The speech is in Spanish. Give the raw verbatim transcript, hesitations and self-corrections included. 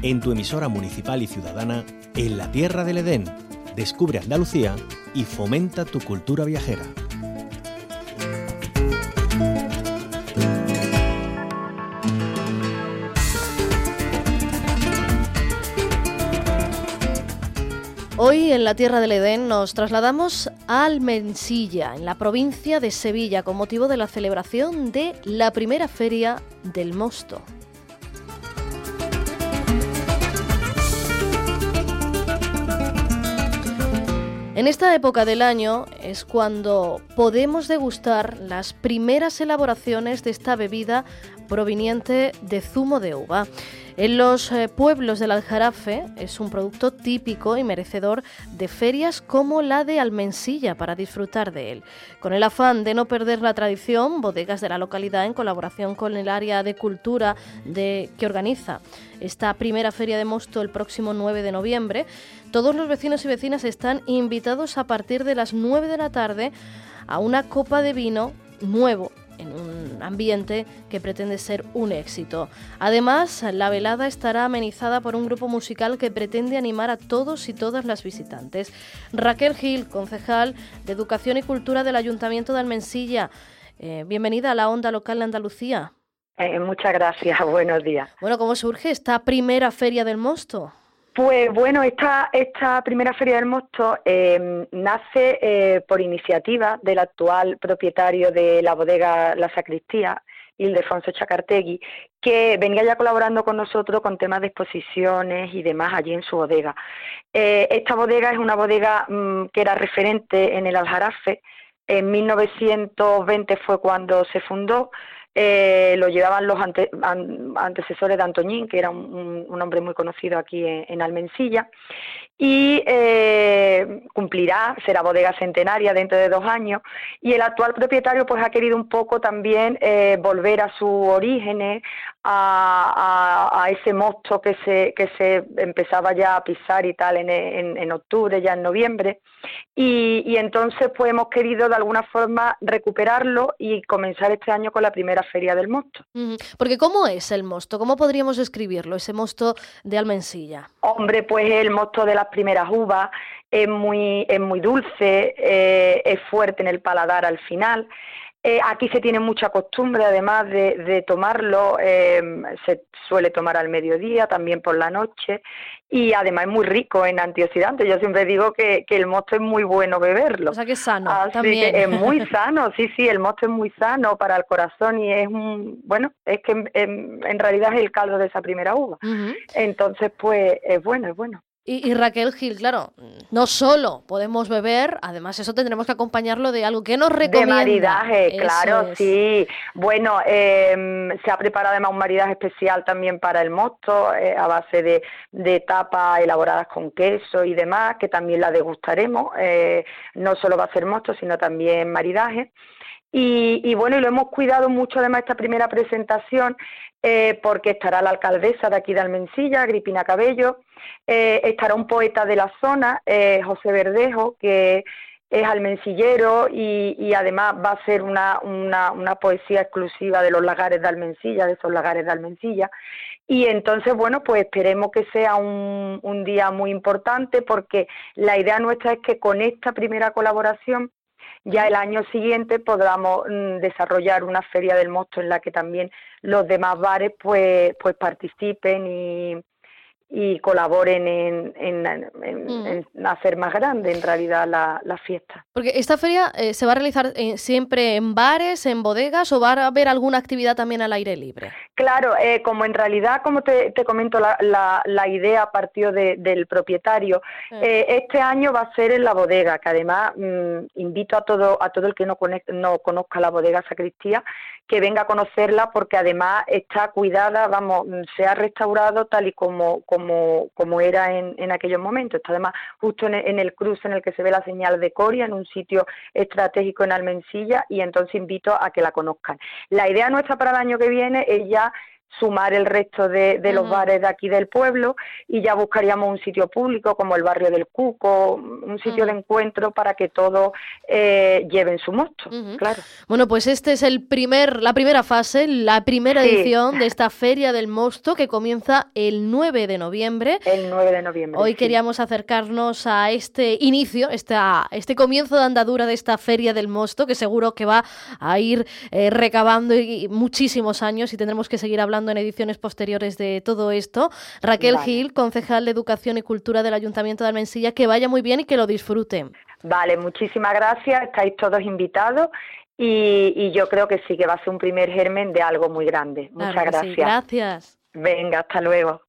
en tu emisora municipal y ciudadana en la Tierra del Edén. Descubre Andalucía y fomenta tu cultura viajera. Hoy en la Tierra del Edén nos trasladamos a Almensilla, en la provincia de Sevilla, con motivo de la celebración de la primera Feria del Mosto. En esta época del año es cuando podemos degustar las primeras elaboraciones de esta bebida proveniente de zumo de uva. En los eh, pueblos del Aljarafe es un producto típico y merecedor de ferias como la de Almensilla para disfrutar de él. Con el afán de no perder la tradición, bodegas de la localidad, en colaboración con el área de cultura de, que organiza esta primera feria de mosto el próximo nueve de noviembre, todos los vecinos y vecinas están invitados a partir de las nueve de la tarde a una copa de vino nuevo, en un ambiente que pretende ser un éxito. Además, la velada estará amenizada por un grupo musical que pretende animar a todos y todas las visitantes. Raquel Gil, concejal de Educación y Cultura del Ayuntamiento de Almensilla, eh, bienvenida a la Onda Local de Andalucía. Eh, muchas gracias, buenos días. Bueno, ¿cómo surge esta primera Feria del Mosto? Pues bueno, esta, esta primera Feria del Mosto eh, nace eh, por iniciativa del actual propietario de la bodega La Sacristía, Ildefonso Chacartegui, que venía ya colaborando con nosotros con temas de exposiciones y demás allí en su bodega. Eh, esta bodega es una bodega mmm, que era referente en el Aljarafe. En mil novecientos veinte fue cuando se fundó. Eh, lo llevaban los ante, an, antecesores de Antoñín, que era un, un hombre muy conocido aquí en, en Almensilla, y eh, cumplirá, será bodega centenaria dentro de dos años, y el actual propietario pues ha querido un poco también eh, volver a sus orígenes, a, a, a ese mosto que se, que se empezaba ya a pisar y tal en, en, en octubre, ya en noviembre, y, y entonces pues hemos querido de alguna forma recuperarlo y comenzar este año con la primera Feria del Mosto. Porque ¿cómo es el mosto? ¿Cómo podríamos describirlo, ese mosto de Almensilla? Hombre, pues el mosto de las primeras uvas es muy, es muy dulce, eh, es fuerte en el paladar al final. Eh, aquí se tiene mucha costumbre, además de, de tomarlo, eh, se suele tomar al mediodía, también por la noche, y además es muy rico en antioxidantes. Yo siempre digo que, que el mosto es muy bueno beberlo. O sea que es sano. Así también. que es muy sano, sí, sí, el mosto es muy sano para el corazón y es un, bueno, es que en, en, en realidad es el caldo de esa primera uva. Uh-huh. Entonces, pues, es bueno, es bueno. Y, y Raquel Gil, claro, no solo podemos beber, además eso tendremos que acompañarlo de algo que nos recomienda. De maridaje, eso claro, es. Sí. Bueno, eh, se ha preparado además un maridaje especial también para el mosto, eh, a base de, de tapas elaboradas con queso y demás, que también la degustaremos. Eh, no solo va a ser mosto, sino también maridaje. Y, y bueno, y lo hemos cuidado mucho además esta primera presentación, eh, porque estará la alcaldesa de aquí de Almensilla, Agripina Cabello, eh, estará un poeta de la zona, eh, José Verdejo, que es almensillero y, y además va a ser una, una, una poesía exclusiva de los lagares de Almensilla, de esos lagares de Almensilla. Y entonces, bueno, pues esperemos que sea un, un día muy importante, porque la idea nuestra es que con esta primera colaboración ya el año siguiente podamos mm, desarrollar una feria del mosto en la que también los demás bares pues pues participen y, y colaboren en, en, en, mm. en hacer más grande en realidad la, la fiesta. Porque esta feria eh, se va a realizar eh, siempre en bares, en bodegas, o va a haber alguna actividad también al aire libre. Claro, eh, como en realidad, como te, te comento, la, la, la idea partió de, del propietario, mm. eh, este año va a ser en la bodega, que además mmm, invito a todo a todo el que no, conect, no conozca la bodega Sacristía, que venga a conocerla, porque además está cuidada, vamos, se ha restaurado tal y como, como, como era en, en aquellos momentos. Está además justo en el, en el cruce en el que se ve la señal de Coria, en un sitio estratégico en Almensilla, y entonces invito a que la conozcan. La idea nuestra para el año que viene es ya sumar el resto de, de los Ujú. bares de aquí del pueblo, y ya buscaríamos un sitio público como el barrio del Cuco, un sitio Ujú. de encuentro para que todos eh, lleven su mosto, Ujú. claro. Bueno, pues este es el primer, la primera fase, la primera Sí. edición de esta Feria del Mosto que comienza el nueve de noviembre. El nueve de noviembre. Hoy sí. queríamos acercarnos a este inicio, esta, este comienzo de andadura de esta Feria del Mosto, que seguro que va a ir eh, recabando y, y muchísimos años, y tendremos que seguir hablando en ediciones posteriores de todo esto. Raquel Vale. Gil, concejal de Educación y Cultura del Ayuntamiento de Almensilla, que vaya muy bien y que lo disfruten. Vale, muchísimas gracias, estáis todos invitados y, y yo creo que sí, que va a ser un primer germen de algo muy grande. Muchas Claro que gracias. sí. Gracias. Venga, hasta luego.